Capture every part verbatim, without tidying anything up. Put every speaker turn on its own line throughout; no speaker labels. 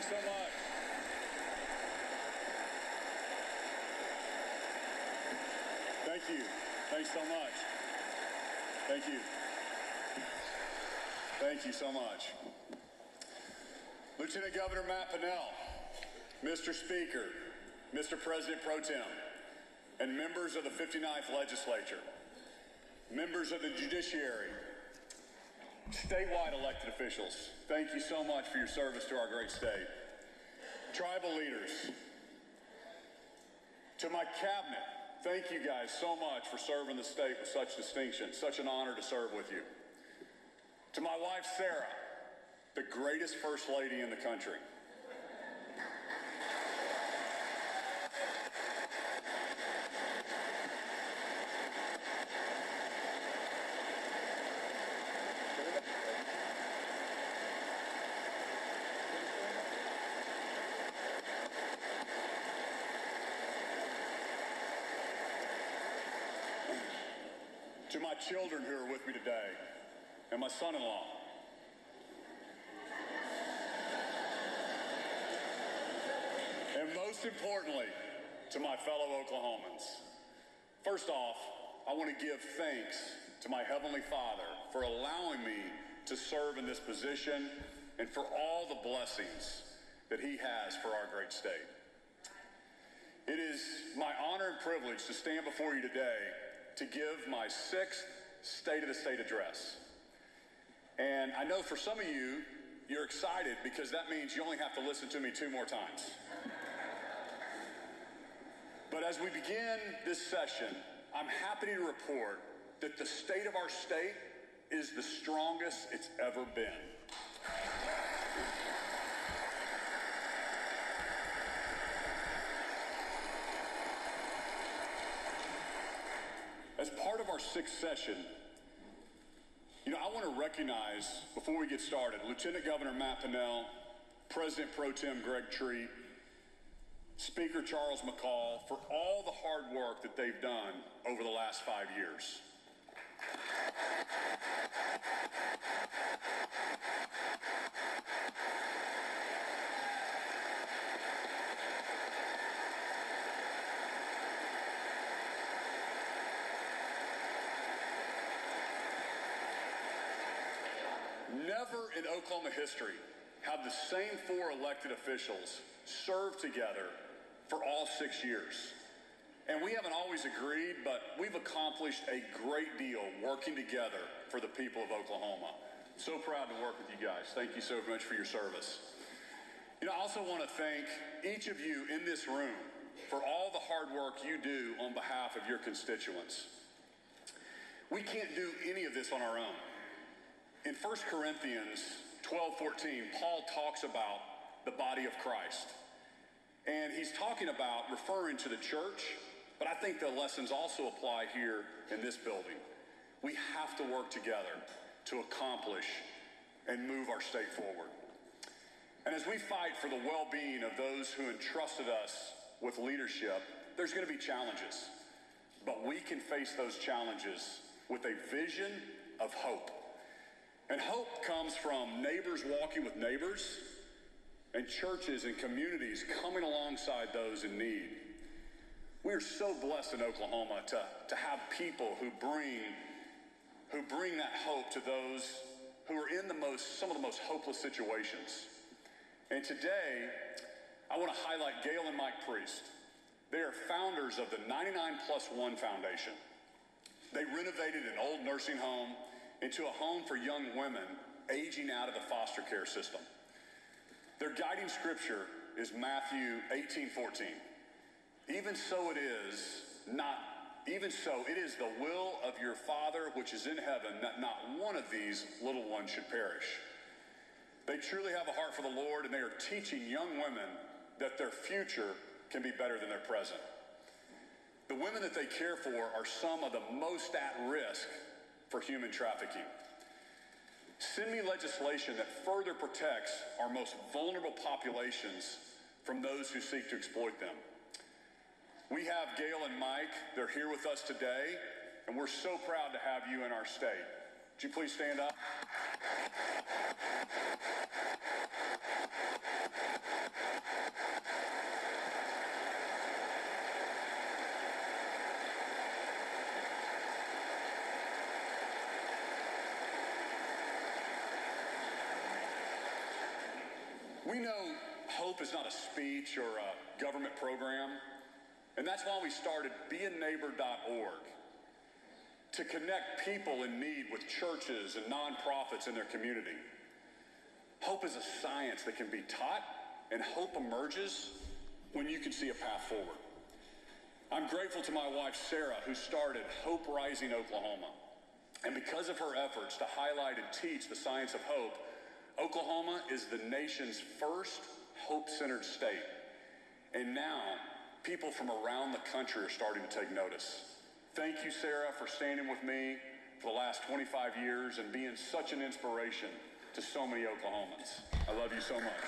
so much. Thank you. Thanks so much. Thank you. Thank you so much. Lieutenant Governor Matt Pinnell, Mister Speaker, Mister President Pro Tem, and members of the fifty-ninth Legislature, members of the Judiciary, statewide elected officials, thank you so much for your service to our great state. Tribal leaders, to my cabinet, thank you guys so much for serving the state with such distinction. Such an honor to serve with you. To my wife, Sarah, the greatest First Lady in the country. To my children who are with me today, and my son-in-law. And most importantly, to my fellow Oklahomans. First off, I want to give thanks to my Heavenly Father for allowing me to serve in this position and for all the blessings that He has for our great state. It is my honor and privilege to stand before you today to give my sixth State of the State address. And I know for some of you, you're excited because that means you only have to listen to me two more times. But as we begin this session, I'm happy to report that the state of our state is the strongest it's ever been. As part of our sixth session, you know, I want to recognize, before we get started, Lieutenant Governor Matt Pinnell, President Pro Tem Greg Treat, Speaker Charles McCall, for all the hard work that they've done over the last five years. Never in Oklahoma history have the same four elected officials served together for all six years. And we haven't always agreed, but we've accomplished a great deal working together for the people of Oklahoma. So proud to work with you guys. Thank you so much for your service. You know, I also want to thank each of you in this room for all the hard work you do on behalf of your constituents. We can't do any of this on our own. In First Corinthians twelve fourteen, Paul talks about the body of Christ. And he's talking about referring to the church, but I think the lessons also apply here in this building. We have to work together to accomplish and move our state forward. And as we fight for the well-being of those who entrusted us with leadership, there's going to be challenges. But we can face those challenges with a vision of hope. And hope comes from neighbors walking with neighbors and churches and communities coming alongside those in need. We are so blessed in Oklahoma to, to have people who bring, who bring that hope to those who are in the most, some of the most hopeless situations. And today, I want to highlight Gail and Mike Priest. They are founders of the ninety-nine plus one Foundation. They renovated an old nursing home into a home for young women aging out of the foster care system. Their guiding scripture is Matthew eighteen fourteen. Even so it is not, even so it is the will of your Father which is in heaven that not one of these little ones should perish. They truly have a heart for the Lord, and they are teaching young women that their future can be better than their present. The women that they care for are some of the most at risk for human trafficking. Send me legislation that further protects our most vulnerable populations from those who seek to exploit them. We have Gail and Mike. They're here with us today, and we're so proud to have you in our state. Would you please stand up? We know hope is not a speech or a government program, and that's why we started be a neighbor dot org to connect people in need with churches and nonprofits in their community. Hope is a science that can be taught, and hope emerges when you can see a path forward. I'm grateful to my wife, Sarah, who started Hope Rising Oklahoma. And because of her efforts to highlight and teach the science of hope, Oklahoma is the nation's first hope-centered state. And now, people from around the country are starting to take notice. Thank you, Sarah, for standing with me for the last twenty-five years and being such an inspiration to so many Oklahomans. I love you so much.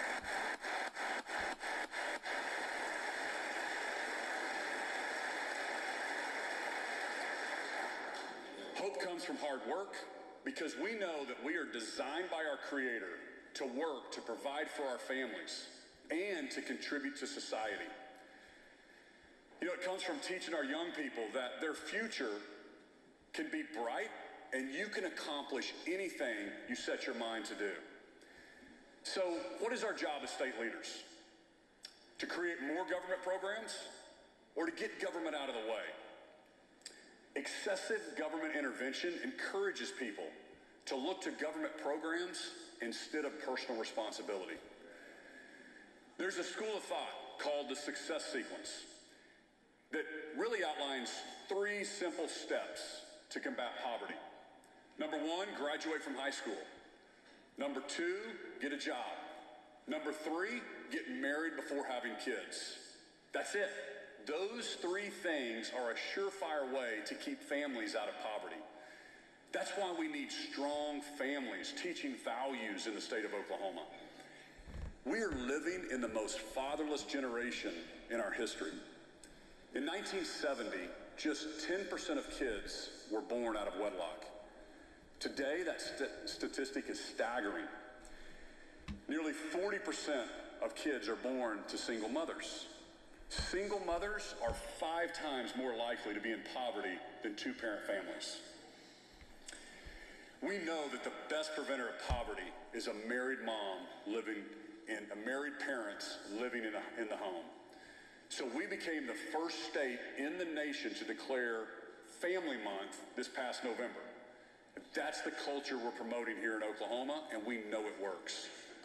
Hope comes from hard work because we know that we are designed by our Creator to work to provide for our families and to contribute to society. You know, it comes from teaching our young people that their future can be bright and you can accomplish anything you set your mind to do. So what is our job as state leaders? To create more government programs or to get government out of the way? Excessive government intervention encourages people to look to government programs instead of personal responsibility. There's a school of thought called the success sequence that really outlines three simple steps to combat poverty. Number one, graduate from high school. Number two, get a job. Number three, get married before having kids. That's it. Those three things are a surefire way to keep families out of poverty. That's why we need strong families teaching values in the state of Oklahoma. We are living in the most fatherless generation in our history. In nineteen seventy, just ten percent of kids were born out of wedlock. Today, that st- statistic is staggering. Nearly forty percent of kids are born to single mothers. Single mothers are five times more likely to be in poverty than two-parent families. We know that the best preventer of poverty is a married mom living in, a married parents living in, a, in the home. So we became the first state in the nation to declare Family Month this past November. That's the culture we're promoting here in Oklahoma, and we know it works.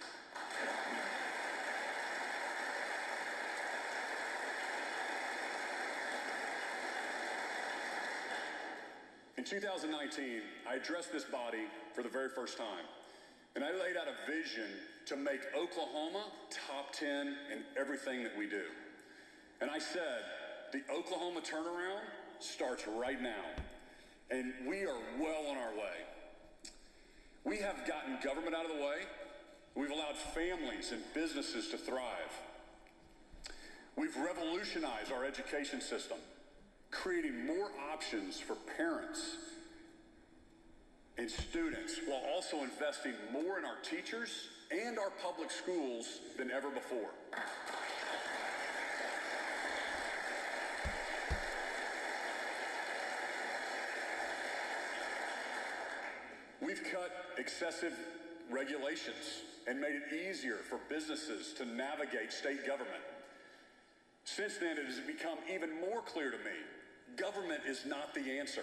In two thousand nineteen, I addressed this body for the very first time, and I laid out a vision to make Oklahoma top ten in everything that we do. And I said, the Oklahoma turnaround starts right now, and we are well on our way. We have gotten government out of the way. We've allowed families and businesses to thrive. We've revolutionized our education system, creating more options for parents and students while also investing more in our teachers and our public schools than ever before. We've cut excessive regulations and made it easier for businesses to navigate state government. Since then, it has become even more clear to me, government is not the answer.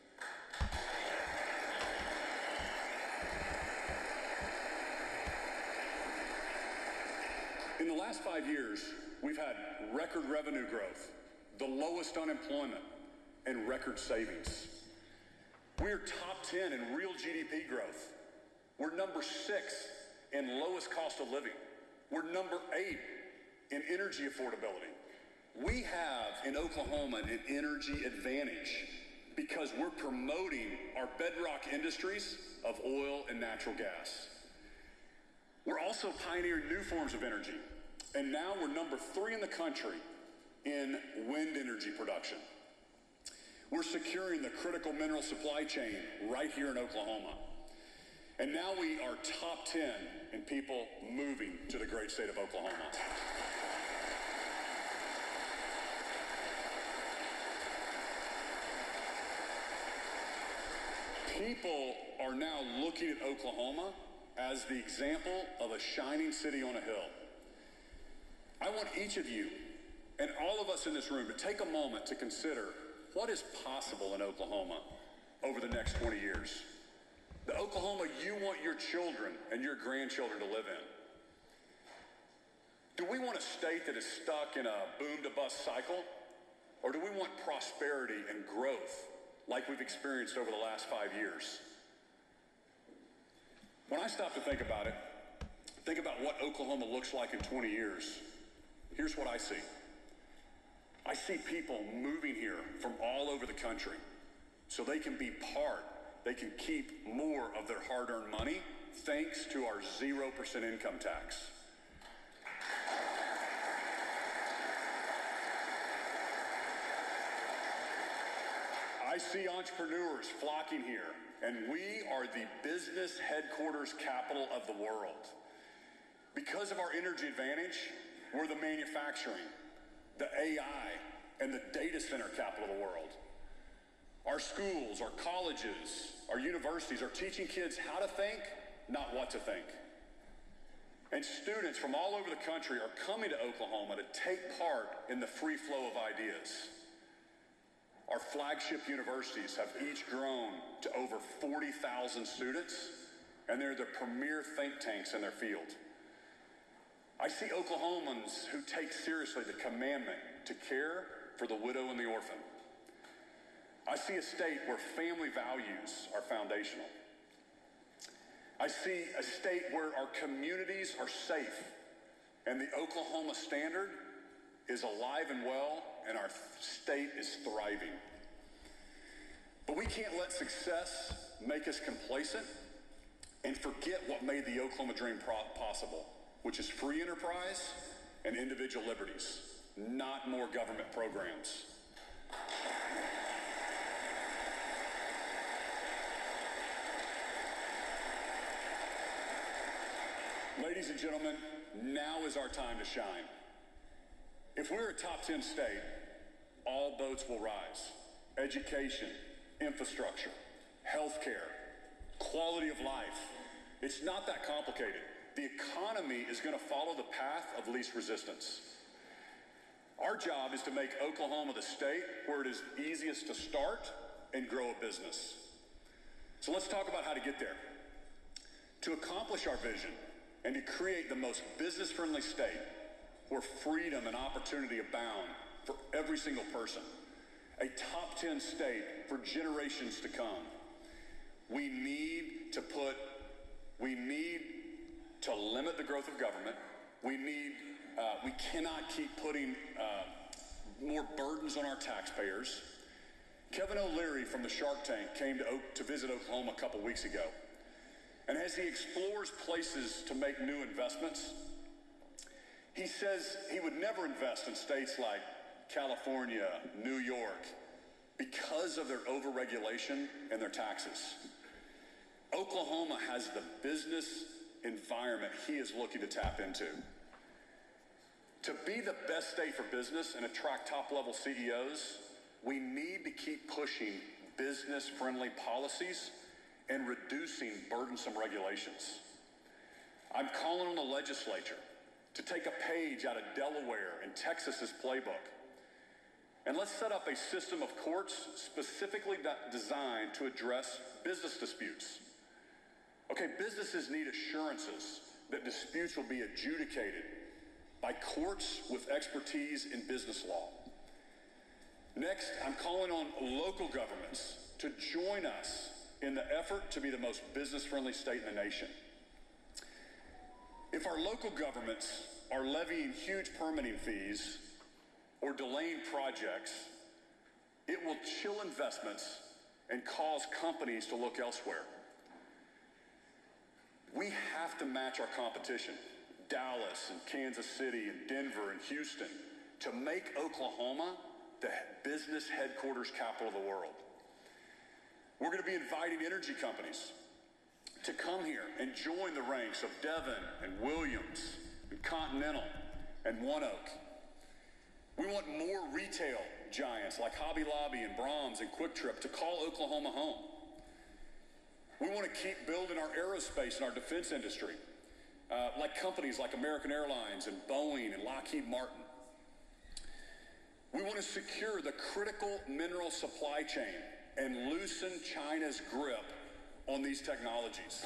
In the last five years, we've had record revenue growth, the lowest unemployment, and record savings. We're top ten in real G D P growth. We're number six in lowest cost of living. We're number eight in energy affordability. We have in Oklahoma an energy advantage because we're promoting our bedrock industries of oil and natural gas. We're also pioneering new forms of energy, and now we're number three in the country in wind energy production. We're securing the critical mineral supply chain right here in Oklahoma. And now we are top ten in people moving to the great state of Oklahoma. People are now looking at Oklahoma as the example of a shining city on a hill. I want each of you and all of us in this room to take a moment to consider what is possible in Oklahoma over the next twenty years. The Oklahoma you want your children and your grandchildren to live in. Do we want a state that is stuck in a boom-to-bust cycle? Or do we want prosperity and growth like we've experienced over the last five years? When I stop to think about it, think about what Oklahoma looks like in twenty years, here's what I see. I see people moving here from all over the country so they can be part, they can keep more of their hard-earned money thanks to our zero percent income tax. I see entrepreneurs flocking here, and we are the business headquarters capital of the world. Because of our energy advantage, we're the manufacturing, the A I, and the data center capital of the world. Our schools, our colleges, our universities are teaching kids how to think, not what to think. And students from all over the country are coming to Oklahoma to take part in the free flow of ideas. Our flagship universities have each grown to over forty thousand students, and they're the premier think tanks in their field. I see Oklahomans who take seriously the commandment to care for the widow and the orphan. I see a state where family values are foundational. I see a state where our communities are safe, and the Oklahoma standard is alive and well, and our state is thriving. But we can't let success make us complacent and forget what made the Oklahoma dream possible, which is free enterprise and individual liberties, not more government programs. Ladies and gentlemen, now is our time to shine. If we're a top ten state, all boats will rise. Education, infrastructure, healthcare, quality of life. It's not that complicated. The economy is going to follow the path of least resistance. Our job is to make Oklahoma the state where it is easiest to start and grow a business. So let's talk about how to get there. To accomplish our vision and to create the most business-friendly state where freedom and opportunity abound for every single person, a top ten state for generations to come, we need to put, we need to limit the growth of government. We need, uh, we cannot keep putting uh, more burdens on our taxpayers. Kevin O'Leary from the Shark Tank came to, to visit Oklahoma a couple weeks ago. And as he explores places to make new investments, he says he would never invest in states like California, New York, because of their overregulation and their taxes. Oklahoma has the business environment he is looking to tap into. To be the best state for business and attract top-level C E Os, we need to keep pushing business-friendly policies and reducing burdensome regulations. I'm calling on the legislature to take a page out of Delaware and Texas's playbook. And let's set up a system of courts specifically designed to address business disputes. Okay, businesses need assurances that disputes will be adjudicated by courts with expertise in business law. Next, I'm calling on local governments to join us in the effort to be the most business-friendly state in the nation. If our local governments are levying huge permitting fees or delaying projects, it will chill investments and cause companies to look elsewhere. We have to match our competition, Dallas and Kansas City and Denver and Houston, to make Oklahoma the business headquarters capital of the world. We're going to be inviting energy companies to come here and join the ranks of Devon and Williams and Continental and ONEOK. We want more retail giants like Hobby Lobby and Brahms and Quick Trip to call Oklahoma home. We want to keep building our aerospace and our defense industry, uh, like companies like American Airlines and Boeing and Lockheed Martin. We want to secure the critical mineral supply chain and loosen China's grip on these technologies.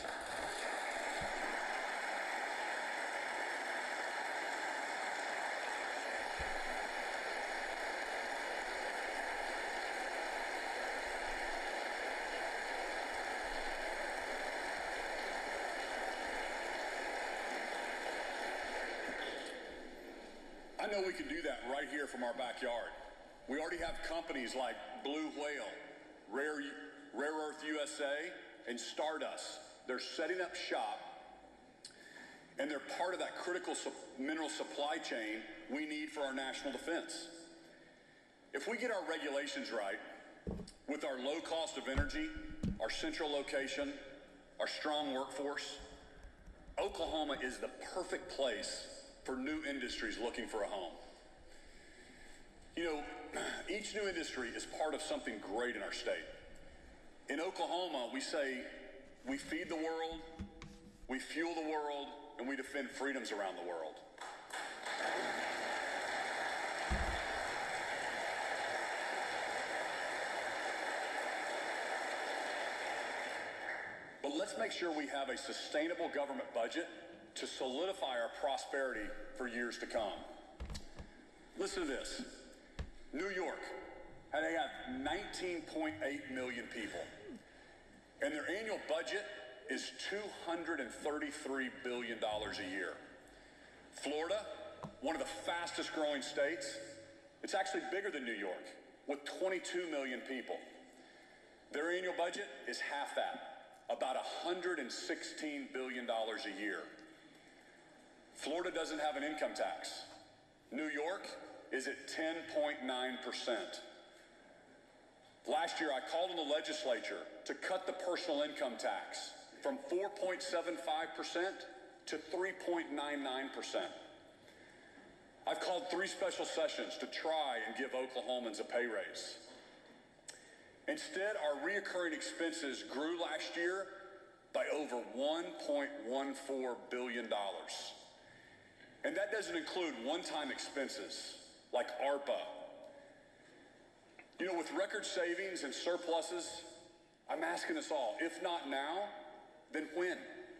I know we can do that right here from our backyard. We already have companies like Blue Whale, Rare, Rare Earth U S A, and Stardust. They're setting up shop, and they're part of that critical su- mineral supply chain we need for our national defense. If we get our regulations right, with our low cost of energy, our central location, our strong workforce, Oklahoma is the perfect place for new industries looking for a home. You know, each new industry is part of something great in our state. In Oklahoma, we say we feed the world, we fuel the world, and we defend freedoms around the world. But let's make sure we have a sustainable government budget to solidify our prosperity for years to come. Listen to this. New York, and they have nineteen point eight million people, and their annual budget is two hundred thirty-three billion dollars a year. Florida, one of the fastest growing states, it's actually bigger than New York, with twenty-two million people. Their annual budget is half that, about one hundred sixteen billion dollars a year. Florida doesn't have an income tax. New York is at ten point nine percent. Last year, I called on the legislature to cut the personal income tax from four point seven five percent to three point nine nine percent. I've called three special sessions to try and give Oklahomans a pay raise. Instead, our reoccurring expenses grew last year by over one point one four billion dollars. And that doesn't include one-time expenses like ARPA. You know, with record savings and surpluses, I'm asking us all, if not now, then when?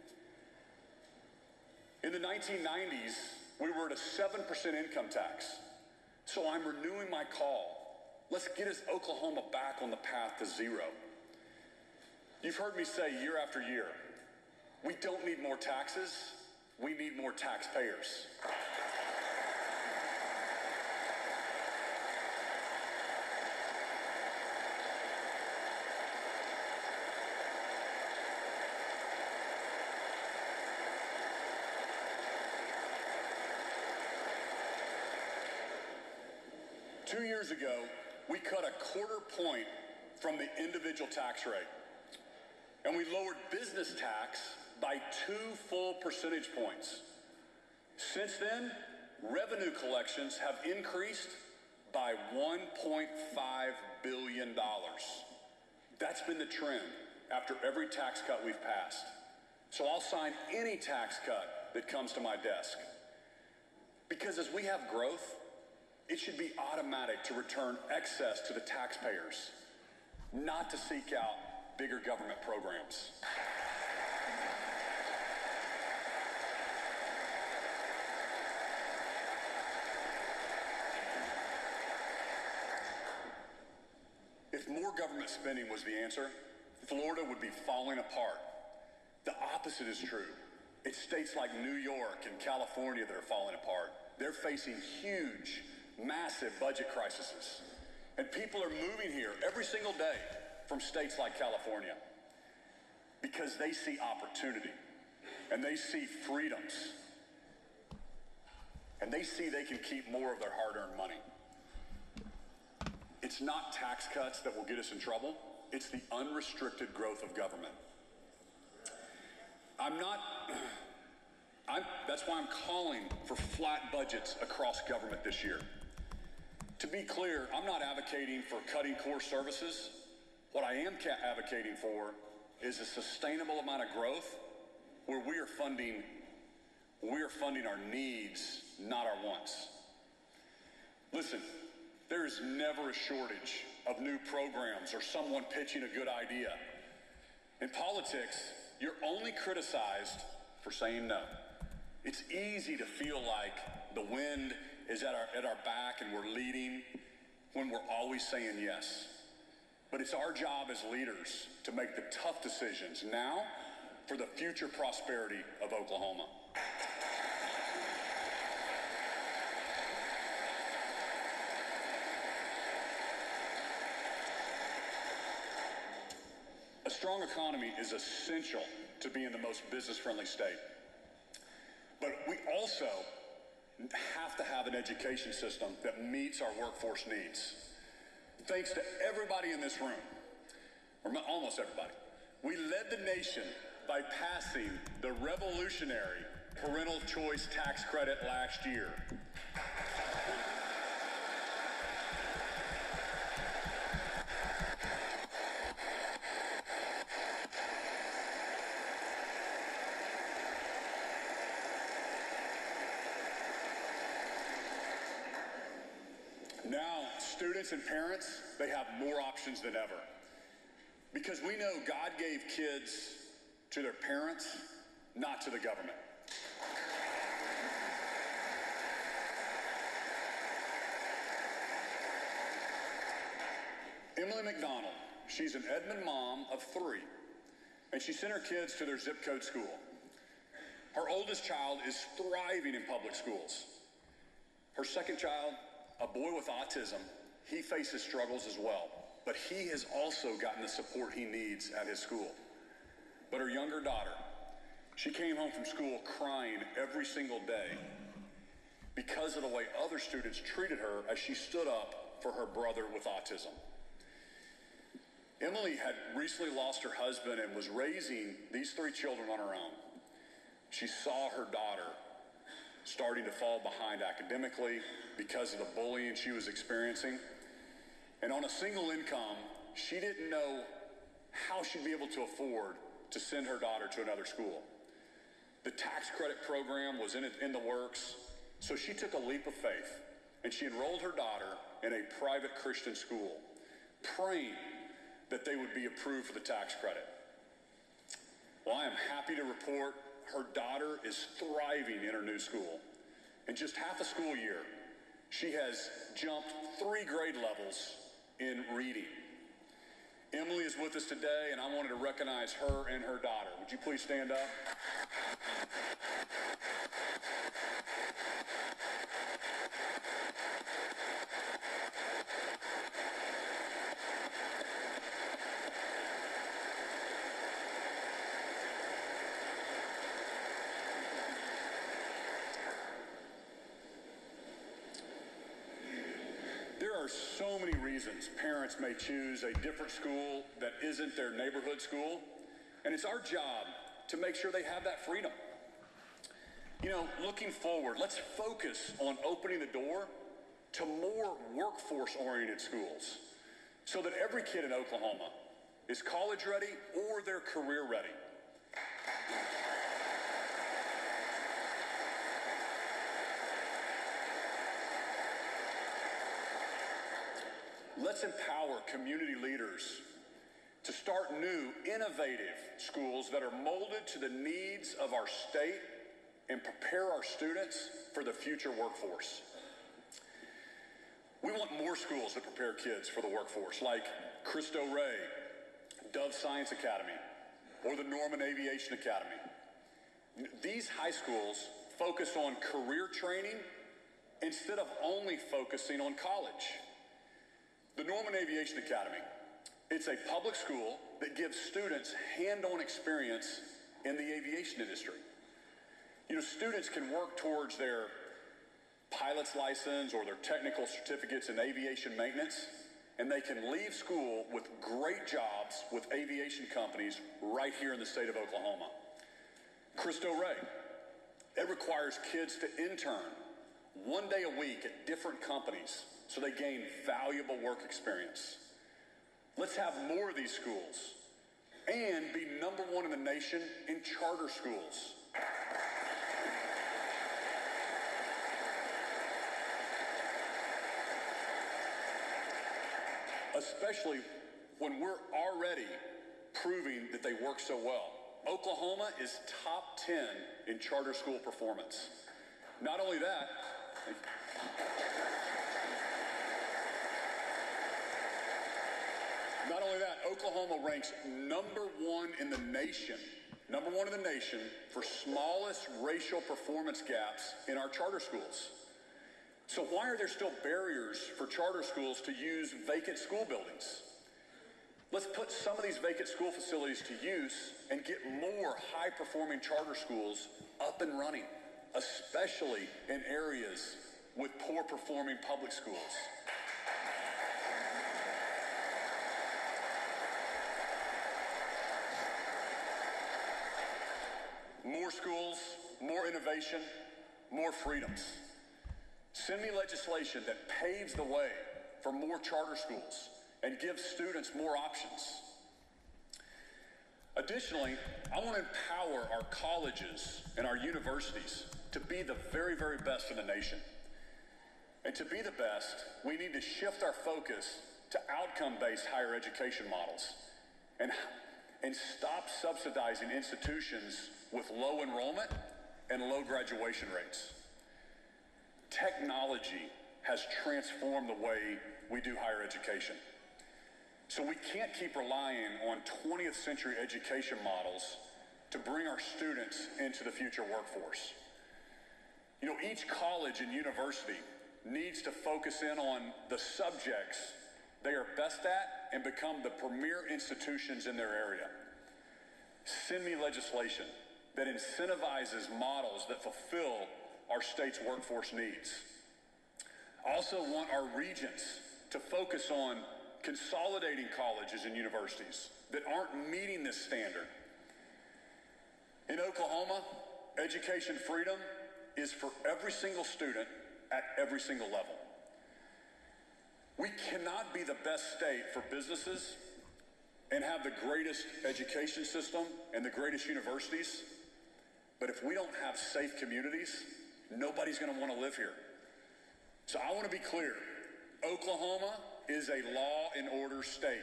In the nineteen nineties, we were at a seven percent income tax. So I'm renewing my call. Let's get us Oklahoma back on the path to zero. You've heard me say year after year, we don't need more taxes, we need more taxpayers. Two years ago, we cut a quarter point from the individual tax rate, and we lowered business tax by two full percentage points. Since then, revenue collections have increased by one point five billion dollars. That's been the trend after every tax cut we've passed. So I'll sign any tax cut that comes to my desk. Because as we have growth, it should be automatic to return excess to the taxpayers, not to seek out bigger government programs. If more government spending was the answer, Florida would be falling apart. The opposite is true. It's states like New York and California that are falling apart. They're facing huge, massive budget crises. And people are moving here every single day from states like California because they see opportunity and they see freedoms and they see they can keep more of their hard-earned money. It's not tax cuts that will get us in trouble. It's the unrestricted growth of government. I'm not, I'm, that's why I'm calling for flat budgets across government this year. To be clear, I'm not advocating for cutting core services. What I am advocating for is a sustainable amount of growth where we are funding, we are funding our needs, not our wants. Listen, there is never a shortage of new programs or someone pitching a good idea. In politics, you're only criticized for saying no. It's easy to feel like the wind is at our, at our back and we're leading when we're always saying yes. But it's our job as leaders to make the tough decisions now for the future prosperity of Oklahoma. A strong economy is essential to being the most business-friendly state. But we also have to have an education system that meets our workforce needs. Thanks to everybody in this room, or almost everybody, we led the nation by passing the revolutionary parental choice tax credit last year. Now, students and parents, they have more options than ever. Because we know God gave kids to their parents, not to the government. Emily McDonald, she's an Edmond mom of three, and she sent her kids to their zip code school. Her oldest child is thriving in public schools. Her second child, a boy with autism, he faces struggles as well, but he has also gotten the support he needs at his school. But her younger daughter, she came home from school crying every single day because of the way other students treated her as she stood up for her brother with autism. Emily had recently lost her husband and was raising these three children on her own. She saw her daughter starting to fall behind academically because of the bullying she was experiencing. And on a single income, she didn't know how she'd be able to afford to send her daughter to another school. The tax credit program was in, it, in the works, so she took a leap of faith and she enrolled her daughter in a private Christian school, praying that they would be approved for the tax credit. Well, I am happy to report her daughter is thriving in her new school. In just half a school year, she has jumped three grade levels in reading. Emily is with us today, and I wanted to recognize her and her daughter. Would you please stand up? There are so many reasons parents may choose a different school that isn't their neighborhood school, and it's our job to make sure they have that freedom. You know, looking forward, let's focus on opening the door to more workforce-oriented schools so that every kid in Oklahoma is college ready or they're career ready. Let's empower community leaders to start new, innovative schools that are molded to the needs of our state and prepare our students for the future workforce. We want more schools that prepare kids for the workforce, like Cristo Rey, Dove Science Academy, or the Norman Aviation Academy. These high schools focus on career training instead of only focusing on college. The Norman Aviation Academy, it's a public school that gives students hand-on experience in the aviation industry. You know, students can work towards their pilot's license or their technical certificates in aviation maintenance, and they can leave school with great jobs with aviation companies right here in the state of Oklahoma. Cristo Rey, it requires kids to intern one day a week at different companies so they gain valuable work experience. Let's have more of these schools and be number one in the nation in charter schools. Especially when we're already proving that they work so well. Oklahoma is top ten in charter school performance. Not only that, not only that, Oklahoma ranks number one in the nation, number one in the nation for smallest racial performance gaps in our charter schools. So why are there still barriers for charter schools to use vacant school buildings? Let's put some of these vacant school facilities to use and get more high-performing charter schools up and running, especially in areas with poor-performing public schools. More schools, more innovation, more freedoms. Send me legislation that paves the way for more charter schools and gives students more options. Additionally, I want to empower our colleges and our universities to be the very, very best in the nation. And to be the best, we need to shift our focus to outcome-based higher education models and, and stop subsidizing institutions with low enrollment and low graduation rates. Technology has transformed the way we do higher education. So we can't keep relying on twentieth century education models to bring our students into the future workforce. You know, each college and university needs to focus in on the subjects they are best at and become the premier institutions in their area. Send me legislation that incentivizes models that fulfill our state's workforce needs. I also want our regents to focus on consolidating colleges and universities that aren't meeting this standard. In Oklahoma, education freedom is for every single student at every single level. We cannot be the best state for businesses and have the greatest education system and the greatest universities, but if we don't have safe communities, nobody's going to want to live here. So I want to be clear. Oklahoma is a law and order state.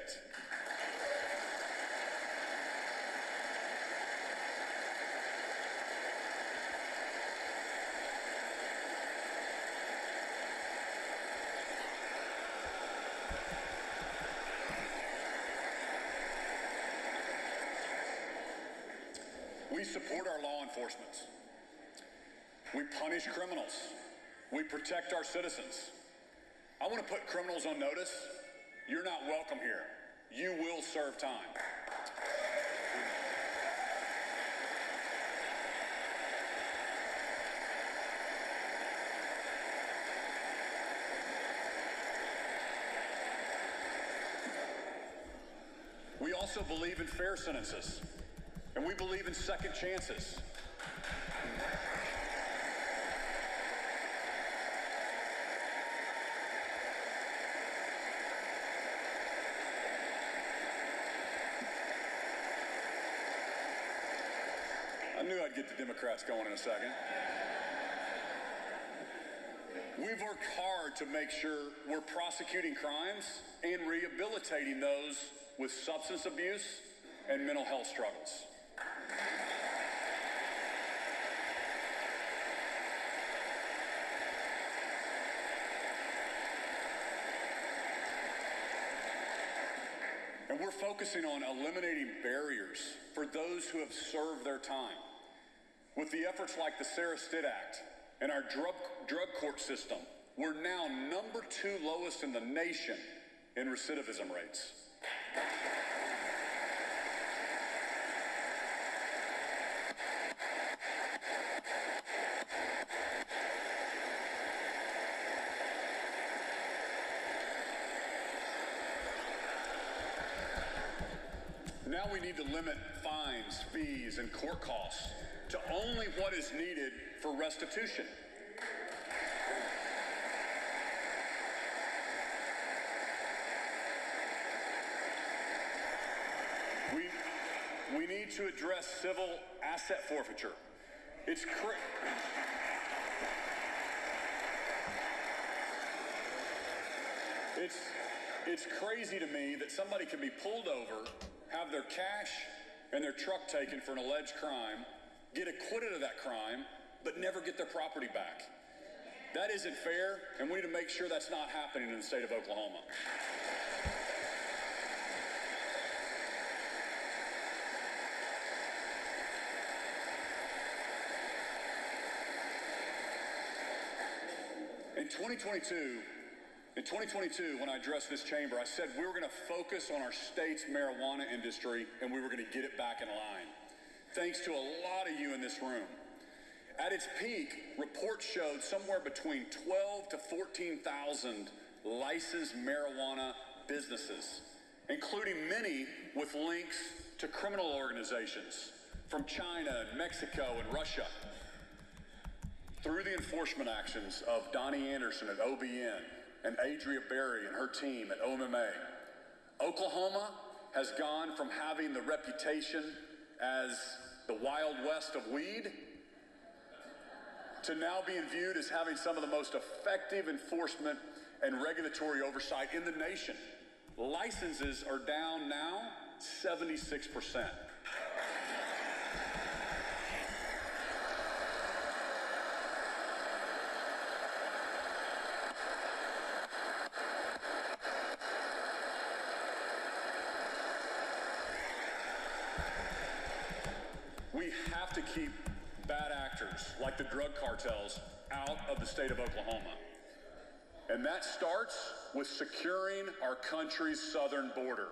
We support our law enforcement. We punish criminals. We protect our citizens. I want to put criminals on notice. You're not welcome here. You will serve time. We also believe in fair sentences, and we believe in second chances. I knew I'd get the Democrats going in a second. We've worked hard to make sure we're prosecuting crimes and rehabilitating those with substance abuse and mental health struggles. And we're focusing on eliminating barriers for those who have served their time. With the efforts like the Sarah Stitt Act and our drug, drug court system, we're now number two lowest in the nation in recidivism rates. Now we need to limit fines, fees, and court costs to only what is needed for restitution. We, need to address civil asset forfeiture. It's cra- It's, it's crazy to me that somebody can be pulled over, have their cash and their truck taken for an alleged crime, get acquitted of that crime, but never get their property back. That isn't fair, and we need to make sure that's not happening in the state of Oklahoma. In twenty twenty-two, in twenty twenty-two, when I addressed this chamber, I said we were going to focus on our state's marijuana industry and we were going to get it back in line. Thanks to a lot of you in this room. At its peak, reports showed somewhere between twelve to fourteen thousand licensed marijuana businesses, including many with links to criminal organizations from China and Mexico and Russia. Through the enforcement actions of Donnie Anderson at O B N and Adria Berry and her team at O M M A, Oklahoma has gone from having the reputation as the Wild West of weed to now being viewed as having some of the most effective enforcement and regulatory oversight in the nation. Licenses are down now seventy-six percent. We have to keep bad actors like the drug cartels out of the state of Oklahoma. And that starts with securing our country's southern border.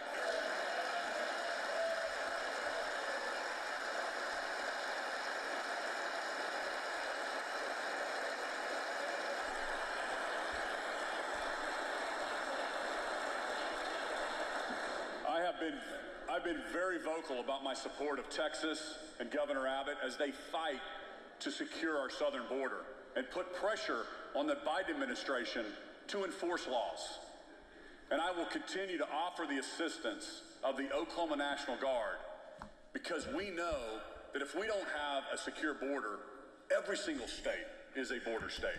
I have been I've been very vocal about my support of Texas and Governor Abbott as they fight to secure our southern border and put pressure on the Biden administration to enforce laws. And I will continue to offer the assistance of the Oklahoma National Guard because we know that if we don't have a secure border, every single state is a border state.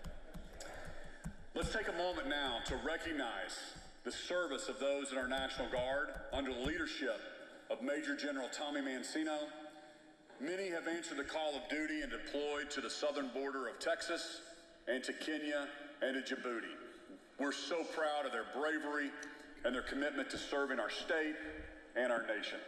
Let's take a moment now to recognize the service of those in our National Guard under the leadership of Major General Tommy Mancino. Many have answered the call of duty and deployed to the southern border of Texas and to Kenya and to Djibouti. We're so proud of their bravery and their commitment to serving our state and our nation.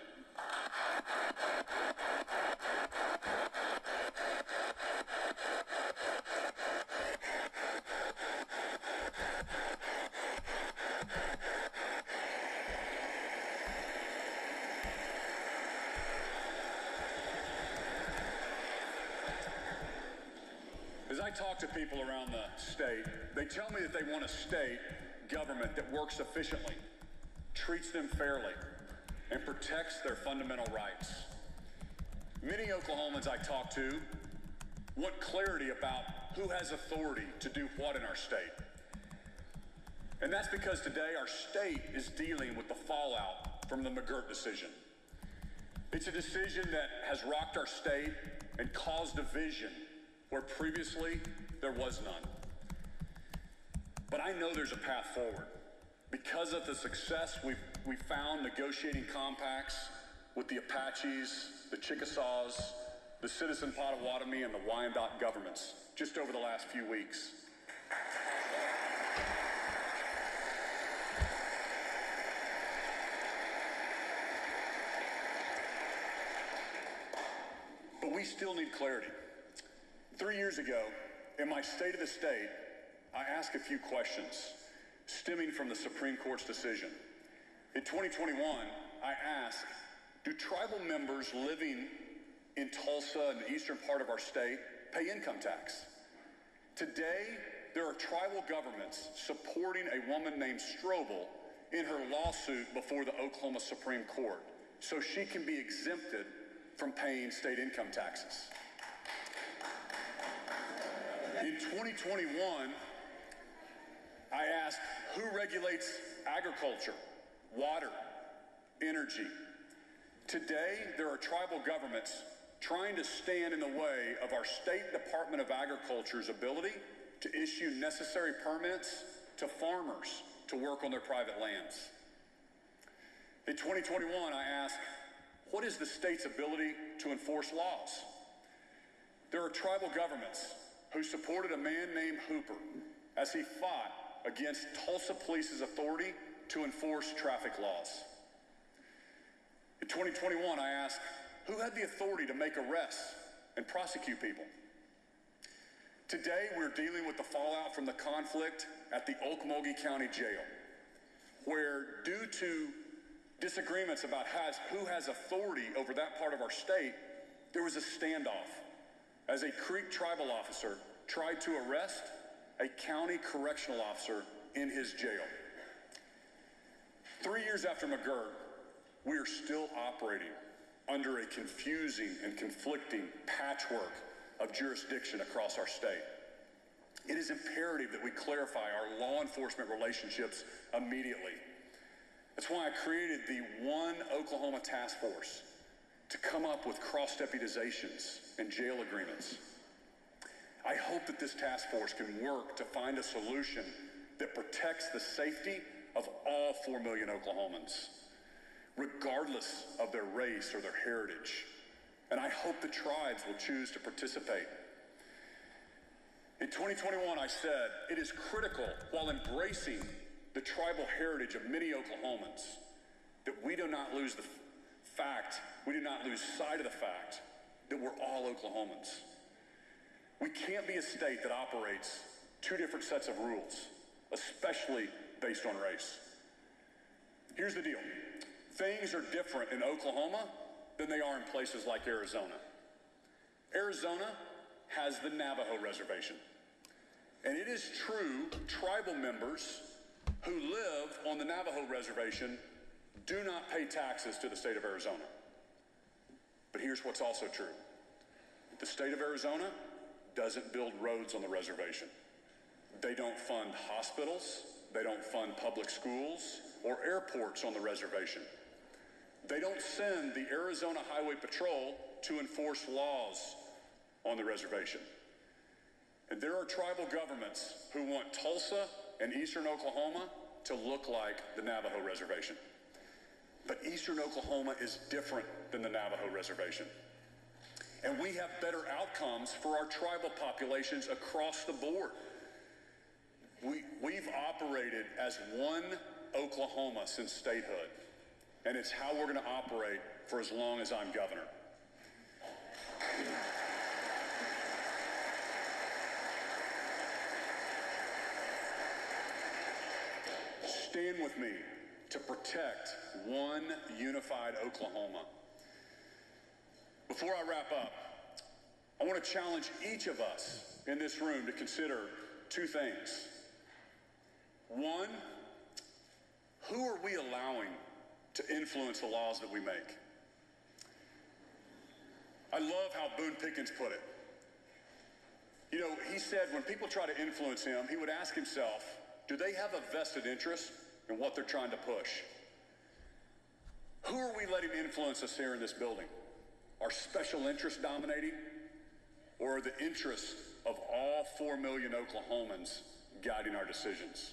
As I talk to people around the state, they tell me that they want a state government that works efficiently, treats them fairly, and protects their fundamental rights. Many Oklahomans I talk to want clarity about who has authority to do what in our state. And that's because today our state is dealing with the fallout from the McGirt decision. It's a decision that has rocked our state and caused division where previously there was none. But I know there's a path forward. Because of the success we've, we've found negotiating compacts with the Apaches, the Chickasaws, the Citizen Potawatomi, and the Wyandotte governments just over the last few weeks. But we still need clarity. Three years ago, in my State of the State, I asked a few questions stemming from the Supreme Court's decision. In twenty twenty-one, I asked, do tribal members living in Tulsa and the eastern part of our state pay income tax? Today, there are tribal governments supporting a woman named Strobel in her lawsuit before the Oklahoma Supreme Court so she can be exempted from paying state income taxes. In twenty twenty-one, I asked who regulates agriculture, water, energy, Today, there are tribal governments trying to stand in the way of our State Department of Agriculture's ability to issue necessary permits to farmers to work on their private lands. In twenty twenty-one, I asked, what is the state's ability to enforce laws? There are tribal governments who supported a man named Hooper as he fought against Tulsa Police's authority to enforce traffic laws. In twenty twenty-one, I asked, who had the authority to make arrests and prosecute people? Today, we're dealing with the fallout from the conflict at the Okmulgee County Jail, where due to disagreements about has, who has authority over that part of our state, there was a standoff as a Creek tribal officer tried to arrest a county correctional officer in his jail. Three years after McGirt, we are still operating under a confusing and conflicting patchwork of jurisdiction across our state. It is imperative that we clarify our law enforcement relationships immediately. That's why I created the One Oklahoma Task Force to come up with cross-deputizations and jail agreements. I hope that this task force can work to find a solution that protects the safety of all four million Oklahomans, regardless of their race or their heritage. And I hope the tribes will choose to participate. In twenty twenty-one, I said, it is critical, while embracing the tribal heritage of many Oklahomans, that we do not lose the fact, we do not lose sight of the fact that we're all Oklahomans. We can't be a state that operates two different sets of rules, especially based on race. Here's the deal. Things are different in Oklahoma than they are in places like Arizona. Arizona has the Navajo Reservation. And it is true, tribal members who live on the Navajo Reservation do not pay taxes to the state of Arizona. But here's what's also true. The state of Arizona doesn't build roads on the reservation. They don't fund hospitals, they don't fund public schools or airports on the reservation. They don't send the Arizona Highway Patrol to enforce laws on the reservation. And there are tribal governments who want Tulsa and eastern Oklahoma to look like the Navajo Reservation. But eastern Oklahoma is different than the Navajo Reservation. And we have better outcomes for our tribal populations across the board. We, we've operated as one Oklahoma since statehood, and it's how we're going to operate for as long as I'm governor. Stand with me to protect one unified Oklahoma. Before I wrap up, I want to challenge each of us in this room to consider two things. One, who are we allowing to influence the laws that we make? I love how Boone Pickens put it. You know, he said when people try to influence him, he would ask himself, do they have a vested interest in what they're trying to push? Who are we letting influence us here in this building? Are special interests dominating, or are the interests of all four million Oklahomans guiding our decisions?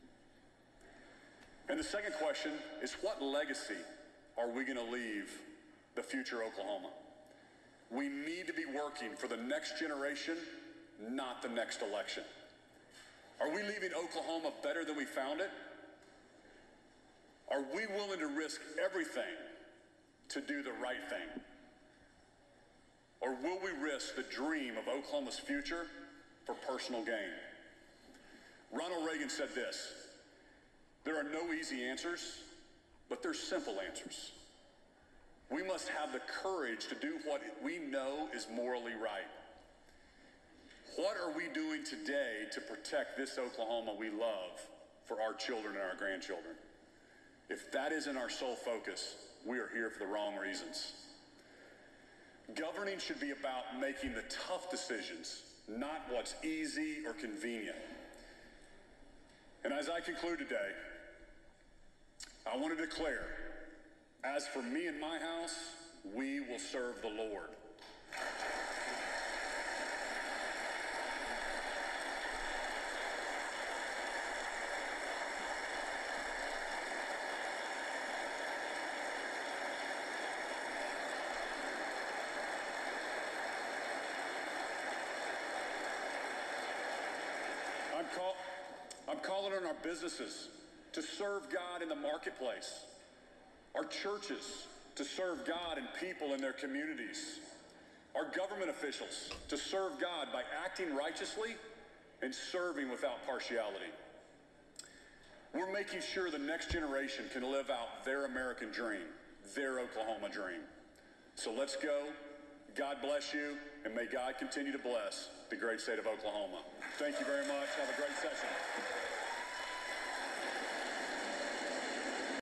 And the second question is, what legacy are we going to leave the future Oklahoma? We need to be working for the next generation, not the next election. Are we leaving Oklahoma better than we found it? Are we willing to risk everything to do the right thing? Or will we risk the dream of Oklahoma's future for personal gain? Ronald Reagan said this: there are no easy answers, but there's simple answers. We must have the courage to do what we know is morally right. What are we doing today to protect this Oklahoma we love for our children and our grandchildren? If that isn't our sole focus, we are here for the wrong reasons. Governing should be about making the tough decisions, not what's easy or convenient. And as I conclude today, I want to declare As for me and my house, we will serve the Lord. I'm, call, I'm calling on our businesses to serve God in the marketplace, our churches to serve God and people in their communities, our government officials to serve God by acting righteously and serving without partiality. We're making sure the next generation can live out their American dream, their Oklahoma dream. So let's go. God bless you, and may God continue to bless the great state of Oklahoma. Thank you very much. Have a great session.